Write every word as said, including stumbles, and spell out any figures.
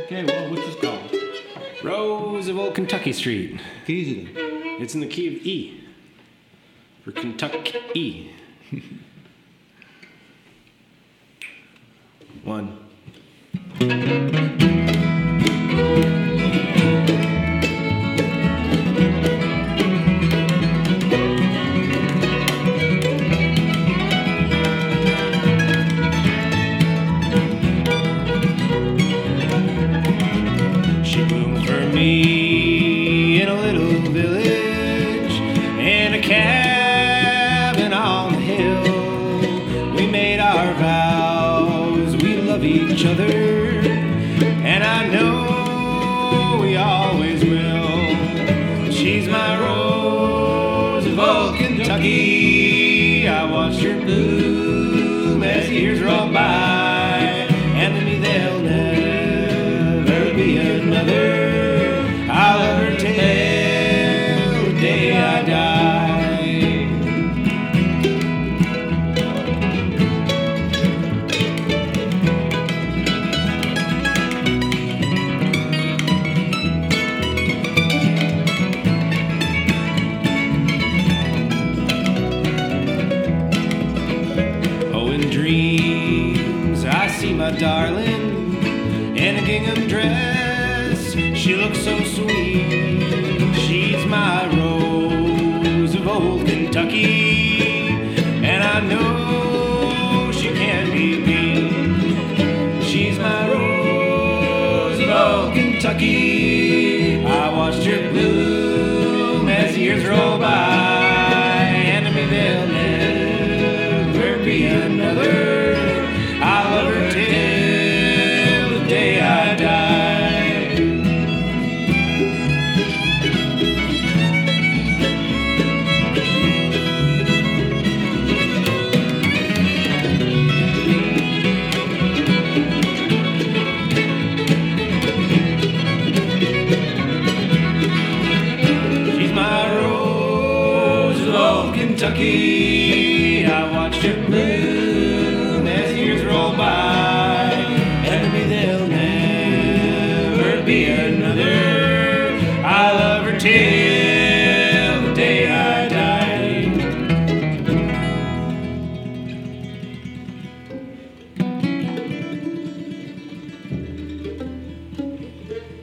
Okay, well, what's this called? Rose of Old Kentucky Street. Keys it in. It's in the key of E. For Kentucky E. One. She bloomed for me in a little village, in a cabin on the hill. We made our vows, we love each other, and I know we always will. She's my rose of old Kentucky. I watched her bloom as years roll by, and to me they'll never be another. I'll love her till the day I die. Oh, in dreams I see my darling in a gingham dress. She looks so sweet. She's my rose of old Kentucky, and I know she can't be beat. She's my rose of old Kentucky. I watched her bloom as years roll by, and to me there'll never be another. I love her till the day I die. She's my rose of old Kentucky. I watched her bloom